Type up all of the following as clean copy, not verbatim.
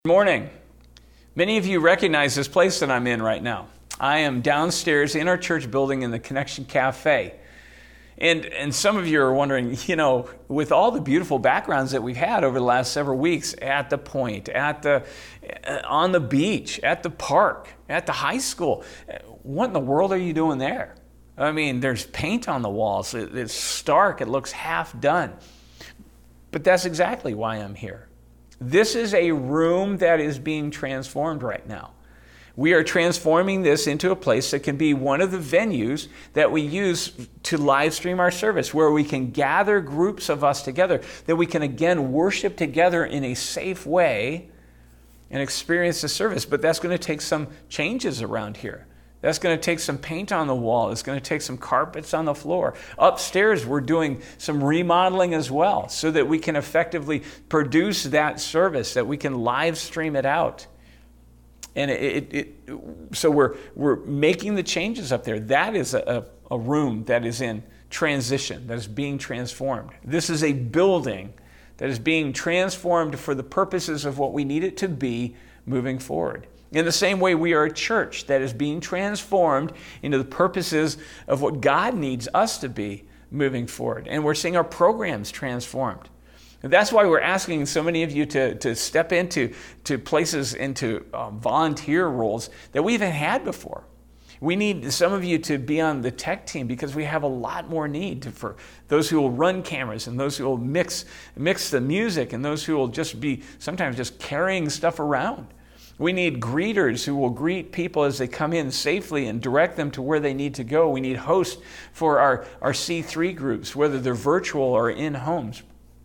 Good morning. Many of you recognize this place that I'm in right now. I am downstairs in our church building in the Connection Cafe. And some of you are wondering, with all the beautiful backgrounds that we've had over the last several weeks at the Point, on the beach, at the park, at the high school, what in the world are you doing there? I mean, there's paint on the walls. It's stark. It looks half done. But that's exactly why I'm here. This is a room that is being transformed right now. We are transforming this into a place that can be one of the venues that we use to live stream our service, where we can gather groups of us together, that we can again worship together in a safe way and experience the service. But that's going to take some changes around here. That's going to take some paint on the wall. It's going to take some carpets on the floor. Upstairs, we're doing some remodeling as well so that we can effectively produce that service, that we can live stream it out. And so we're making the changes up there. That is a room that is in transition, that is being transformed. This is a building that is being transformed for the purposes of what we need it to be moving forward. In the same way, we are a church that is being transformed into the purposes of what God needs us to be moving forward. And we're seeing our programs transformed. And that's why we're asking so many of you to step into places, into volunteer roles that we haven't had before. We need some of you to be on the tech team because we have a lot more need for those who will run cameras and those who will mix the music and those who will just be sometimes just carrying stuff around. We need greeters who will greet people as they come in safely and direct them to where they need to go. We need hosts for our C3 groups, whether they're virtual or in homes.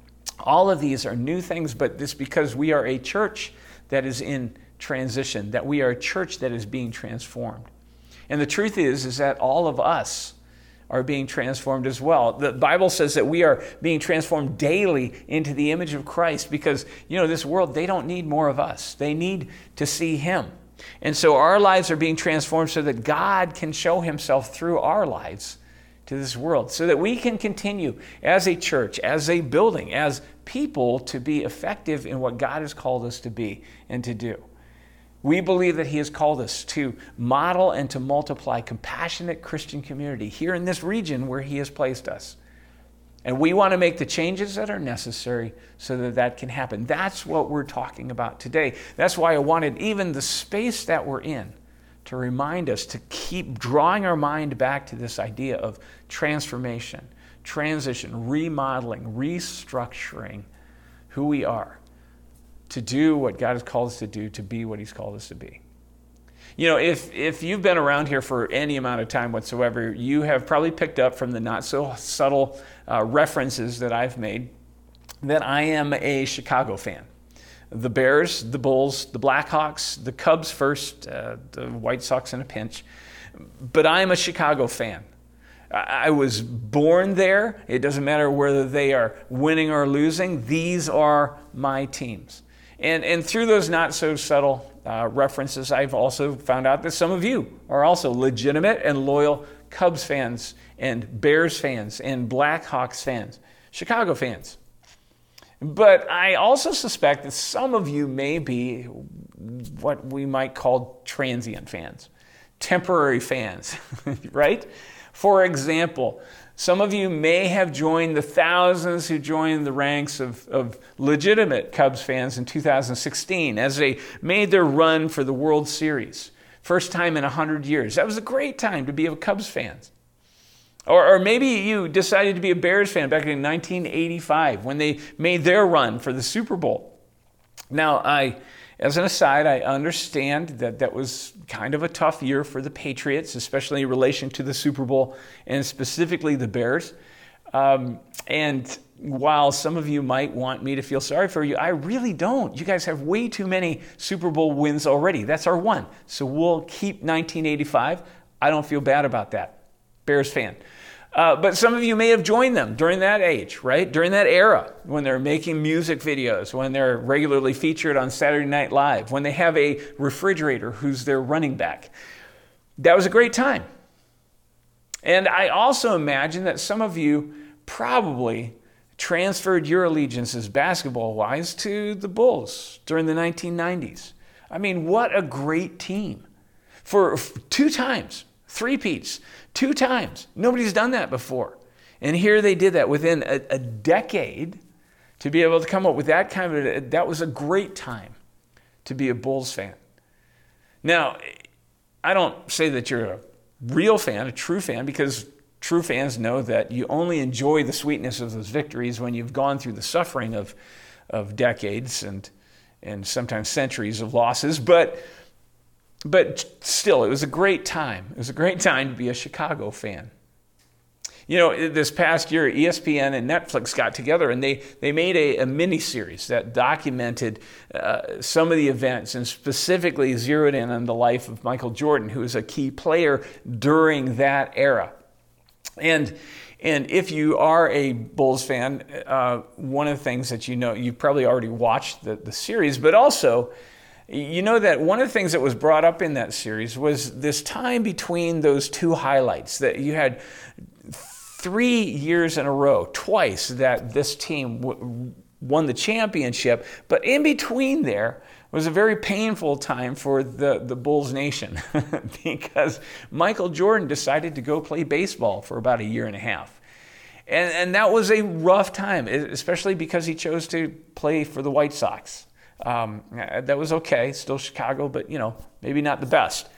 All of these are new things, but this because we are a church that is in transition, that we are a church that is being transformed. And the truth is that all of us are being transformed as well. The Bible says that we are being transformed daily into the image of Christ because, this world, they don't need more of us. They need to see Him. And so our lives are being transformed so that God can show Himself through our lives to this world, so that we can continue as a church, as a building, as people to be effective in what God has called us to be and to do. We believe that He has called us to model and to multiply compassionate Christian community here in this region where He has placed us. And we want to make the changes that are necessary so that that can happen. That's what we're talking about today. That's why I wanted even the space that we're in to remind us to keep drawing our mind back to this idea of transformation, transition, remodeling, restructuring who we are, to do what God has called us to do, to be what He's called us to be. If you've been around here for any amount of time whatsoever, you have probably picked up from the not so subtle references that I've made that I am a Chicago fan. The Bears, the Bulls, the Blackhawks, the Cubs first, the White Sox in a pinch. But I'm a Chicago fan. I was born there. It doesn't matter whether they are winning or losing. These are my teams. And through those not so subtle references, I've also found out that some of you are also legitimate and loyal Cubs fans and Bears fans and Blackhawks fans, Chicago fans. But I also suspect that some of you may be what we might call transient fans, temporary fans, right? For example, some of you may have joined the thousands who joined the ranks of legitimate Cubs fans in 2016 as they made their run for the World Series. First time in 100 years. That was a great time to be a Cubs fan. Or maybe you decided to be a Bears fan back in 1985 when they made their run for the Super Bowl. Now, as an aside, I understand that was kind of a tough year for the Patriots, especially in relation to the Super Bowl and specifically the Bears. And while some of you might want me to feel sorry for you, I really don't. You guys have way too many Super Bowl wins already. That's our one. So we'll keep 1985. I don't feel bad about that. Bears fan. But some of you may have joined them during that age, right? During that era, when they're making music videos, when they're regularly featured on Saturday Night Live, when they have a refrigerator who's their running back. That was a great time. And I also imagine that some of you probably transferred your allegiances basketball-wise to the Bulls during the 1990s. I mean, what a great team. For 2 times, 3-peats, 2 times. Nobody's done that before. And here they did that within a decade. To be able to come up with that kind of, that was a great time to be a Bulls fan. Now, I don't say that you're a real fan, a true fan, because true fans know that you only enjoy the sweetness of those victories when you've gone through the suffering of decades and sometimes centuries of losses. But still, it was a great time. It was a great time to be a Chicago fan. You know, this past year, ESPN and Netflix got together and they made a mini-series that documented some of the events and specifically zeroed in on the life of Michael Jordan, who was a key player during that era. And if you are a Bulls fan, one of the things that you know, you've probably already watched the series, but also you know that one of the things that was brought up in that series was this time between those 2 highlights, that you had 3 years in a row, twice, that this team won the championship. But in between there was a very painful time for the Bulls nation because Michael Jordan decided to go play baseball for about 1.5 years. And that was a rough time, especially because he chose to play for the White Sox. That was okay, still Chicago, but maybe not the best.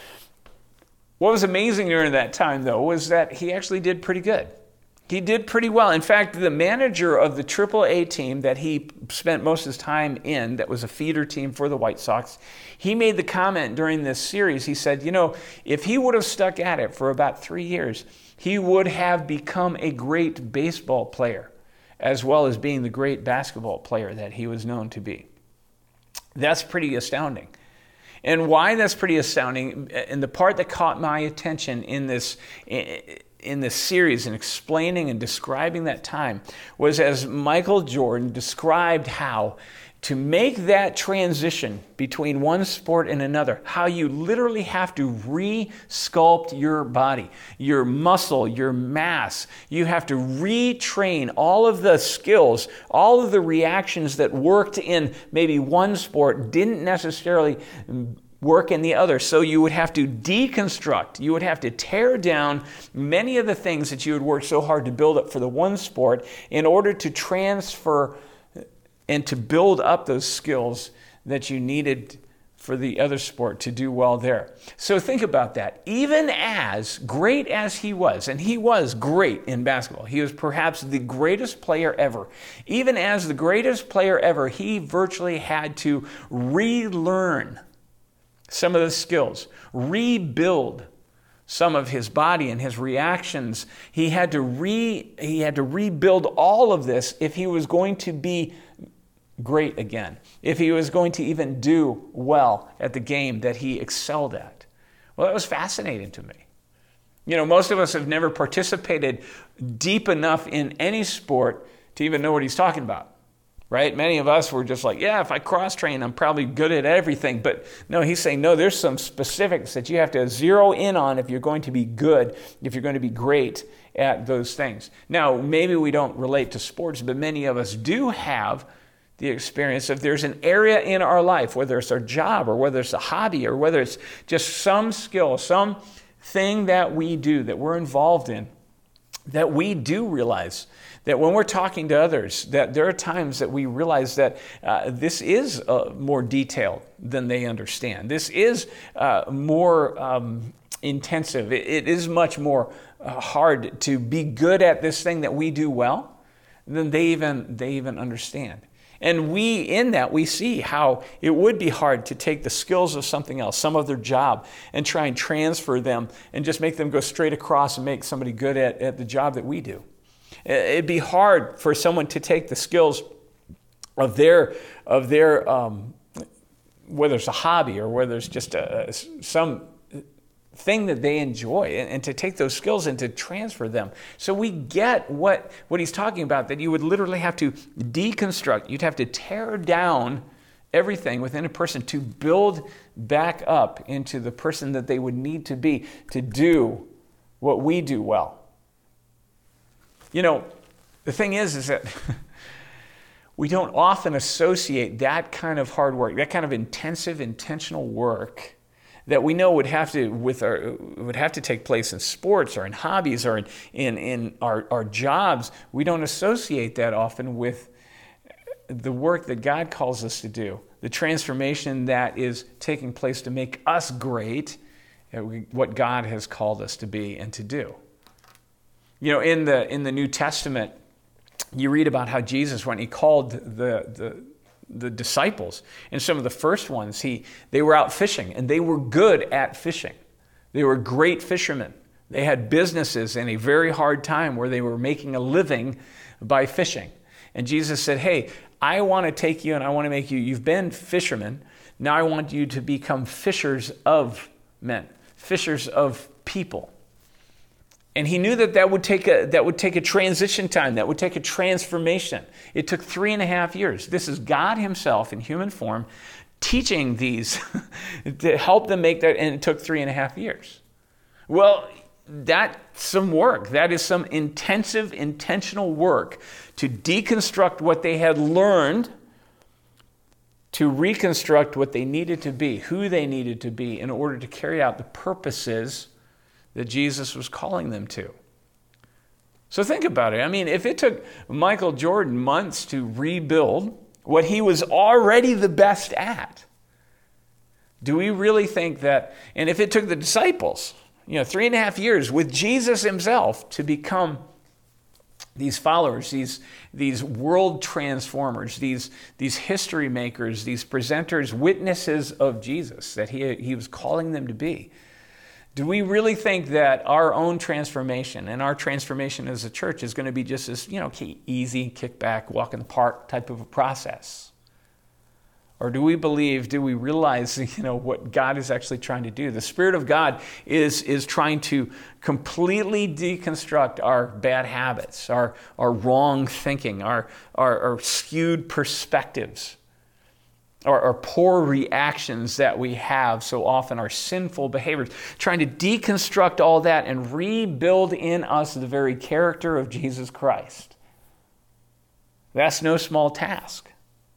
What was amazing during that time, though, was that he actually did pretty good. He did pretty well. In fact, the manager of the AAA team that he spent most of his time in, that was a feeder team for the White Sox, he made the comment during this series. He said, if he would have stuck at it for about 3 years, he would have become a great baseball player, as well as being the great basketball player that he was known to be. That's pretty astounding. And why that's pretty astounding, and the part that caught my attention in this series and explaining and describing that time, was as Michael Jordan described how to make that transition between one sport and another, how you literally have to re-sculpt your body, your muscle, your mass. You have to retrain all of the skills, all of the reactions that worked in maybe one sport didn't necessarily work in the other. So you would have to deconstruct, you would have to tear down many of the things that you had worked so hard to build up for the one sport in order to transfer and to build up those skills that you needed for the other sport to do well there. So think about that. Even as great as he was, and he was great in basketball, he was perhaps the greatest player ever. Even as the greatest player ever, he virtually had to relearn some of the skills, rebuild some of his body and his reactions. He had to rebuild all of this if he was going to be great again, if he was going to even do well at the game that he excelled at. Well, that was fascinating to me. Most of us have never participated deep enough in any sport to even know what he's talking about, right? Many of us were just like, yeah, if I cross-train, I'm probably good at everything. But no, he's saying, no, there's some specifics that you have to zero in on if you're going to be good, if you're going to be great at those things. Now, maybe we don't relate to sports, but many of us do have the experience of there's an area in our life, whether it's our job or whether it's a hobby or whether it's just some skill, some thing that we do, that we're involved in, that we do realize that when we're talking to others, that there are times that we realize that this is more detailed than they understand. This is more intensive. It is much more hard to be good at this thing that we do well than they even understand. And we see how it would be hard to take the skills of something else, some other job, and try and transfer them and just make them go straight across and make somebody good at the job that we do. It'd be hard for someone to take the skills of their whether it's a hobby or whether it's just some thing that they enjoy, and to take those skills and to transfer them. So we get what he's talking about, that you would literally have to deconstruct. You'd have to tear down everything within a person to build back up into the person that they would need to be to do what we do well. The thing is that we don't often associate that kind of hard work, that kind of intensive, intentional work that we know would have to take place in sports or in hobbies or in our jobs. We don't associate that often with the work that God calls us to do, the transformation that is taking place to make us great at what God has called us to be and to do. You know, in the New Testament, you read about how Jesus, when he called the disciples, and some of the first ones, they were out fishing, and they were good at fishing. They were great fishermen. They had businesses in a very hard time where they were making a living by fishing. And Jesus said, hey, I want to take you and I want to make you, you've been fishermen, now I want you to become fishers of men, fishers of people. And he knew that would take a transition time, that would take a transformation. It took 3.5 years. This is God himself in human form teaching these to help them make that, and it took 3.5 years. Well, that's some work. That is some intensive, intentional work to deconstruct what they had learned, to reconstruct what they needed to be, who they needed to be in order to carry out the purposes that Jesus was calling them to. So think about it. I mean, if it took Michael Jordan months to rebuild what he was already the best at, do we really think that, and if it took the disciples, 3.5 years with Jesus himself to become these followers, these world transformers, these history makers, these presenters, witnesses of Jesus that he was calling them to be, do we really think that our own transformation and our transformation as a church is going to be just this, easy, kick back, walk in the park type of a process? Or do we realize, what God is actually trying to do? The Spirit of God is trying to completely deconstruct our bad habits, our wrong thinking, our skewed perspectives, our poor reactions that we have so often, our sinful behaviors, trying to deconstruct all that and rebuild in us the very character of Jesus Christ. That's no small task.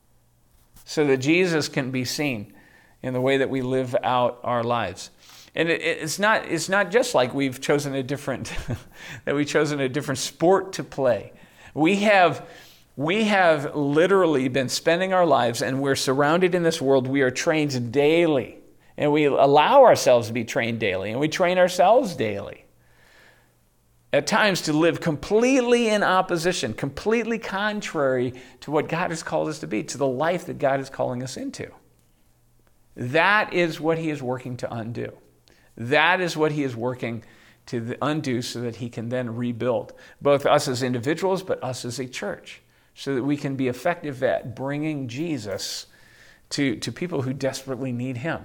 So that Jesus can be seen in the way that we live out our lives. And it's not just like we've chosen a different sport to play. We have literally been spending our lives, and we're surrounded in this world. We are trained daily, and we allow ourselves to be trained daily, and we train ourselves daily. At times to live completely in opposition, completely contrary to what God has called us to be, to the life that God is calling us into. That is what he is working to undo. That is what he is working to undo so that he can then rebuild both us as individuals, but us as a church, so that we can be effective at bringing Jesus to people who desperately need him.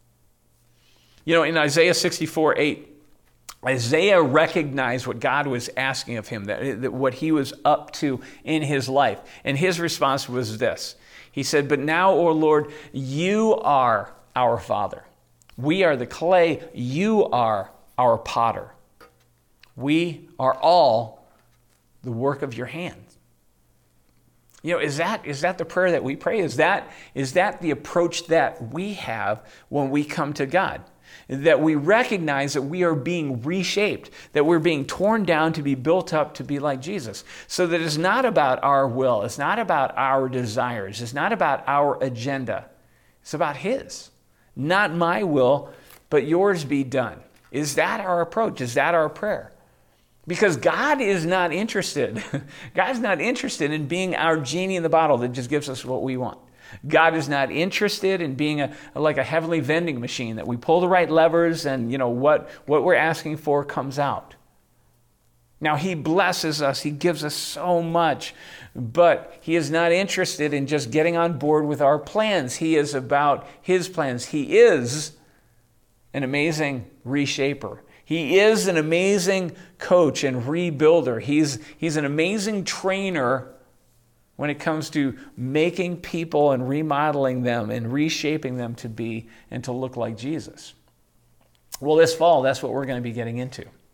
In Isaiah 64:8, Isaiah recognized what God was asking of him, that what he was up to in his life. And his response was this. He said, "But now, O Lord, you are our Father. We are the clay, you are our potter. We are all the work of your hands." Is that the prayer that we pray? Is that the approach that we have when we come to God? That we recognize that we are being reshaped, that we're being torn down to be built up to be like Jesus. So that it's not about our will, it's not about our desires, it's not about our agenda. It's about his. Not my will, but yours be done. Is that our approach? Is that our prayer? Because God is not interested. God's not interested in being our genie in the bottle that just gives us what we want. God is not interested in being like a heavenly vending machine that we pull the right levers and what we're asking for comes out. Now he blesses us, he gives us so much, but he is not interested in just getting on board with our plans. He is about his plans. He is an amazing reshaper. He is an amazing coach and rebuilder. He's an amazing trainer when it comes to making people and remodeling them and reshaping them to be and to look like Jesus. Well, this fall, that's what we're going to be getting into.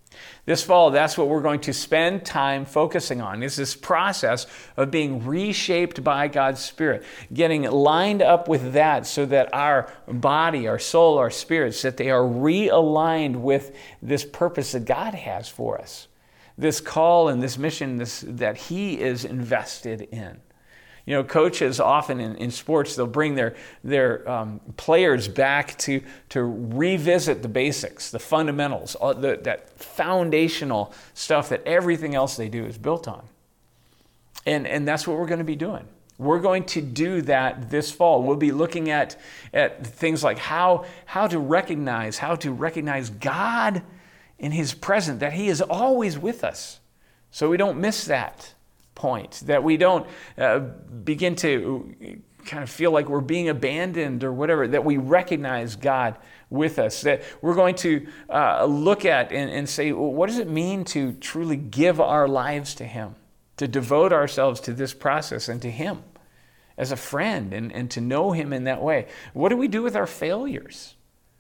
This fall, that's what we're going to spend time focusing on, is this process of being reshaped by God's Spirit, getting lined up with that so that our body, our soul, our spirits, that they are realigned with this purpose that God has for us, this call and this mission that He is invested in. You know, coaches often in sports, they'll bring their players back to revisit the basics, the fundamentals, that foundational stuff that everything else they do is built on. And that's what we're going to be doing. We're going to do that this fall. We'll be looking at things like how to recognize God in His presence, that He is always with us, so we don't miss that point, that we don't begin to kind of feel like we're being abandoned or whatever, that we recognize God with us, that we're going to look at and say, well, what does it mean to truly give our lives to Him, to devote ourselves to this process and to Him as a friend and to know Him in that way? What do we do with our failures?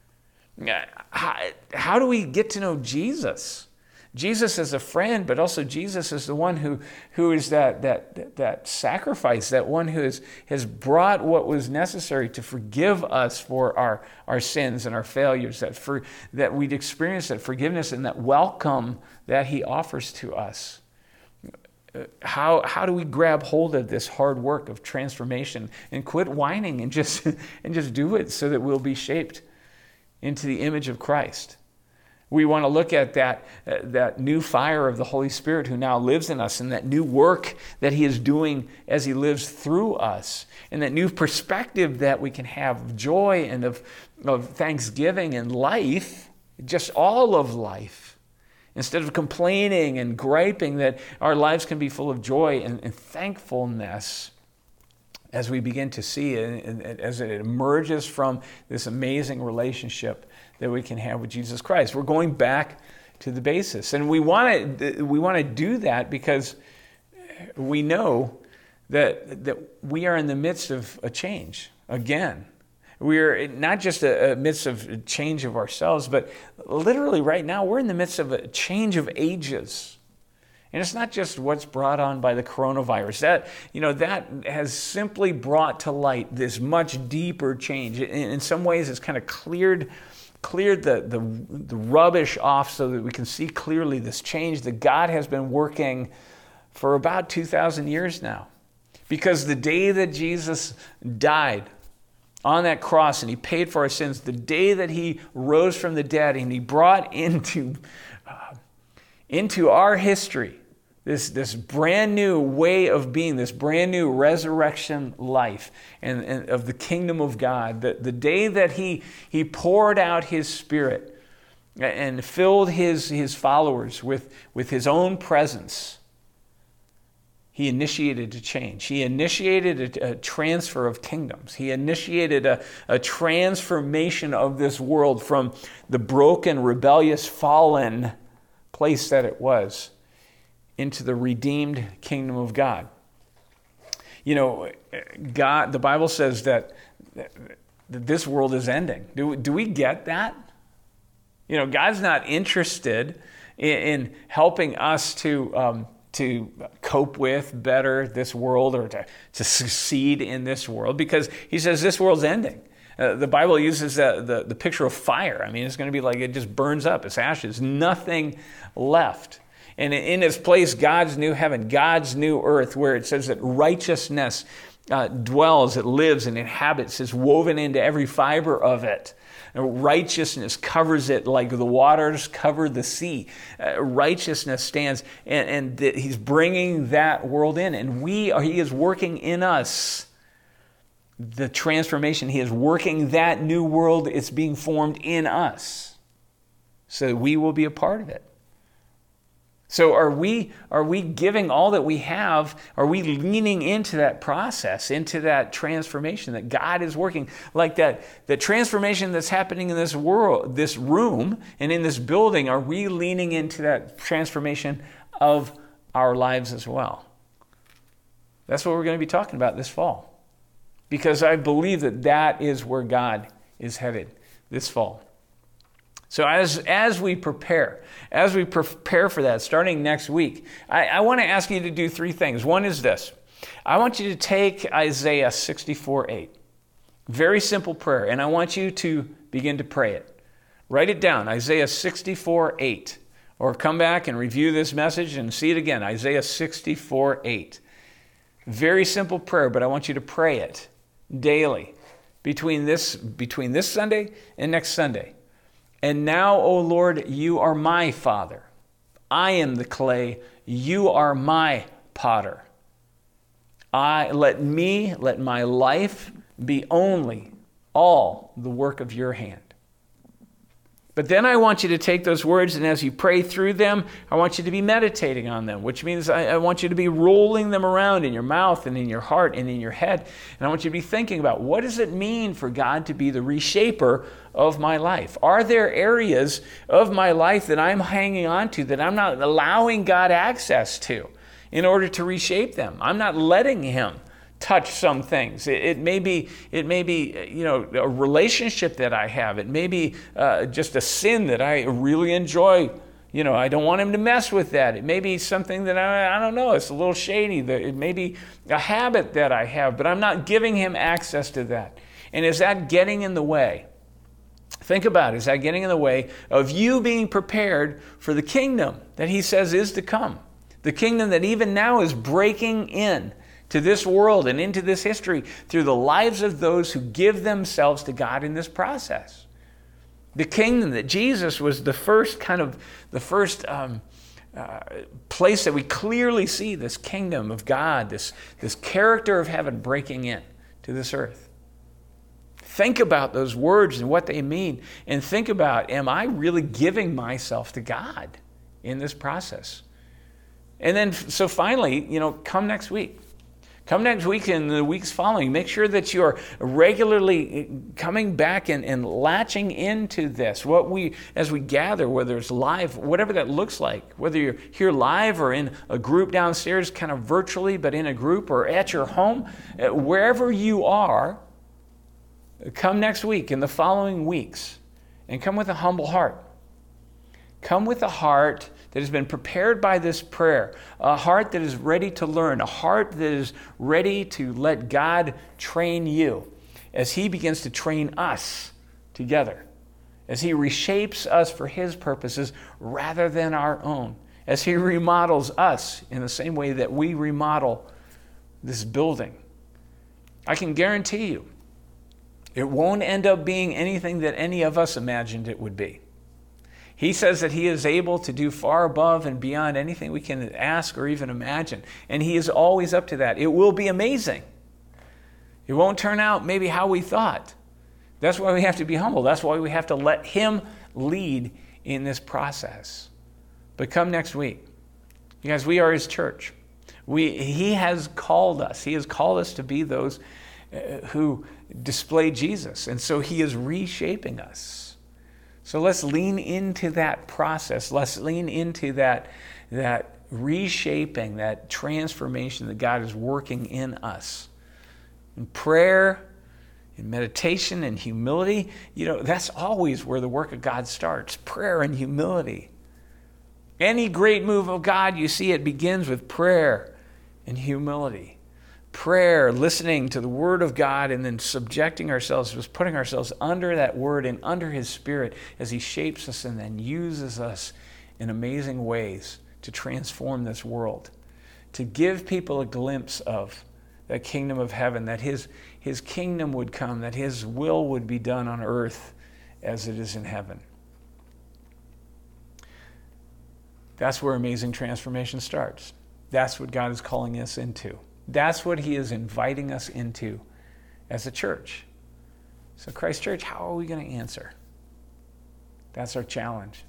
How do we get to know Jesus? Jesus as a friend, but also Jesus as the one who is that sacrifice, that one who has brought what was necessary to forgive us for our sins and our failures, that we'd experience that forgiveness and that welcome that He offers to us. How do we grab hold of this hard work of transformation and quit whining and just do it so that we'll be shaped into the image of Christ? We want to look at that new fire of the Holy Spirit who now lives in us, and that new work that He is doing as He lives through us, and that new perspective that we can have of joy and of thanksgiving and life, just all of life. Instead of complaining and griping, that our lives can be full of joy and thankfulness as we begin to see it, as it emerges from this amazing relationship that we can have with Jesus Christ. We're going back to the basis. And we want to do that because we know that we are in the midst of a change again. We are not just a midst of a change of ourselves, but literally right now we're in the midst of a change of ages. And it's not just what's brought on by the coronavirus. That has simply brought to light this much deeper change. In some ways, it's kind of cleared the rubbish off so that we can see clearly this change that God has been working for about 2,000 years now. Because the day that Jesus died on that cross and He paid for our sins, the day that He rose from the dead and He brought into our history this brand new way of being, this brand new resurrection life and of the kingdom of God, the day that He poured out His Spirit and filled His followers with His own presence, He initiated a change. He initiated a transfer of kingdoms. He initiated a transformation of this world from the broken, rebellious, fallen place that it was into the redeemed kingdom of God. You know, God, the Bible says that this world is ending. Do we get that? You know, God's not interested in helping us to cope with better this world or to succeed in this world, because He says this world's ending. The Bible uses the picture of fire. I mean, it's going to be like it just burns up. It's ashes. Nothing left. And in its place, God's new heaven, God's new earth, where it says that righteousness dwells, it lives and inhabits, is woven into every fiber of it. And righteousness covers it like the waters cover the sea. Righteousness stands, and He's bringing that world in. And He is working in us the transformation. He is working that new world. It's being formed in us so that we will be a part of it. So are we giving all that we have? Are we leaning into that process, into that transformation that God is working? Like the transformation that's happening in this world, this room, and in this building, are we leaning into that transformation of our lives as well? That's what we're going to be talking about this fall. Because I believe that is where God is headed this fall. So as we prepare for that, starting next week, I want to ask you to do three things. One is this. I want you to take Isaiah 64:8. Very simple prayer, and I want you to begin to pray it. Write it down, Isaiah 64:8. Or come back and review this message and see it again, Isaiah 64:8. Very simple prayer, but I want you to pray it daily between this Sunday and next Sunday. And now, O Lord, you are my Father. I am the clay. You are my potter. Let my life be only all the work of your hand. But then I want you to take those words, and as you pray through them, I want you to be meditating on them, which means I want you to be rolling them around in your mouth and in your heart and in your head. And I want you to be thinking about, what does it mean for God to be the reshaper of my life? Are there areas of my life that I'm hanging on to that I'm not allowing God access to in order to reshape them? I'm not letting him touch some things. It may be a relationship that I have. It may be just a sin that I really enjoy. I don't want him to mess with that. It may be something that I don't know. It's a little shady. It may be a habit that I have, but I'm not giving him access to that. And is that getting in the way? Think about it. Is that getting in the way of you being prepared for the kingdom that he says is to come? The kingdom that even now is breaking in to this world and into this history through the lives of those who give themselves to God in this process. The kingdom that Jesus was the first place that we clearly see this kingdom of God, this character of heaven breaking in to this earth. Think about those words and what they mean, and think about, am I really giving myself to God in this process? And then, so finally, come next week. Come next week and the weeks following. Make sure that you're regularly coming back and latching into this. As we gather, whether it's live, whatever that looks like, whether you're here live or in a group downstairs, kind of virtually, but in a group, or at your home, wherever you are, come next week and the following weeks, and come with a humble heart. Come with a heart that has been prepared by this prayer, a heart that is ready to learn, a heart that is ready to let God train you as he begins to train us together, as he reshapes us for his purposes rather than our own, as he remodels us in the same way that we remodel this building. I can guarantee you, it won't end up being anything that any of us imagined it would be. He says that he is able to do far above and beyond anything we can ask or even imagine. And he is always up to that. It will be amazing. It won't turn out maybe how we thought. That's why we have to be humble. That's why we have to let him lead in this process. But come next week. You guys, we are his church. He has called us. He has called us to be those who display Jesus. And so he is reshaping us. So let's lean into that process. Let's lean into that reshaping, that transformation that God is working in us. In prayer, in meditation, and humility, that's always where the work of God starts. Prayer and humility. Any great move of God, you see, it begins with prayer and humility. Prayer, listening to the Word of God, and then subjecting ourselves, just putting ourselves under that Word and under His Spirit as He shapes us and then uses us in amazing ways to transform this world, to give people a glimpse of that kingdom of heaven, that His kingdom would come, that His will would be done on earth as it is in heaven. That's where amazing transformation starts. That's what God is calling us into. That's what he is inviting us into as a church. So Christ Church, how are we going to answer? That's our challenge.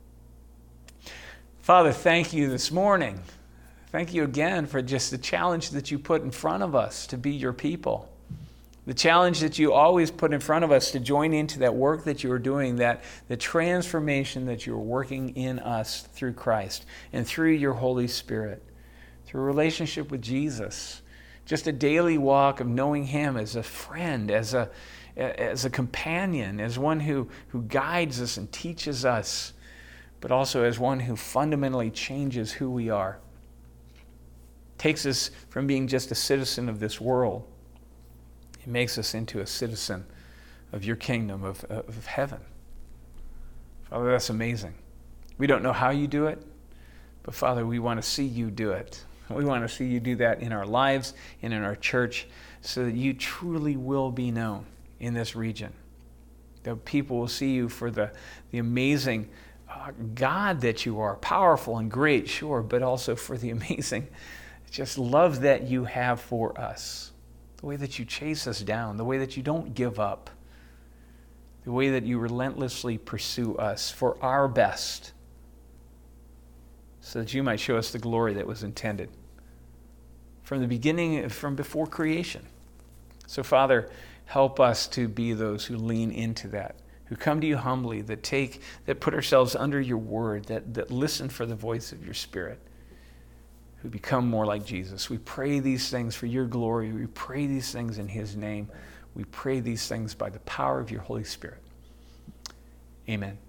Father, thank you this morning. Thank you again for just the challenge that you put in front of us to be your people. The challenge that you always put in front of us to join into that work that you are doing, that the transformation that you are working in us through Christ and through your Holy Spirit. Through a relationship with Jesus, just a daily walk of knowing him as a friend, as as a companion, as one who guides us and teaches us, but also as one who fundamentally changes who we are. Takes us from being just a citizen of this world. It makes us into a citizen of your kingdom, of heaven. Father, that's amazing. We don't know how you do it, but Father, we want to see you do it. We want to see you do that in our lives and in our church so that you truly will be known in this region. That people will see you for the amazing God that you are, powerful and great, sure, but also for the amazing just love that you have for us. The way that you chase us down, the way that you don't give up, the way that you relentlessly pursue us for our best, so that you might show us the glory that was intended from the beginning, from before creation. So, Father, help us to be those who lean into that, who come to you humbly, that put ourselves under your word, that listen for the voice of your Spirit, who become more like Jesus. We pray these things for your glory. We pray these things in his name. We pray these things by the power of your Holy Spirit. Amen.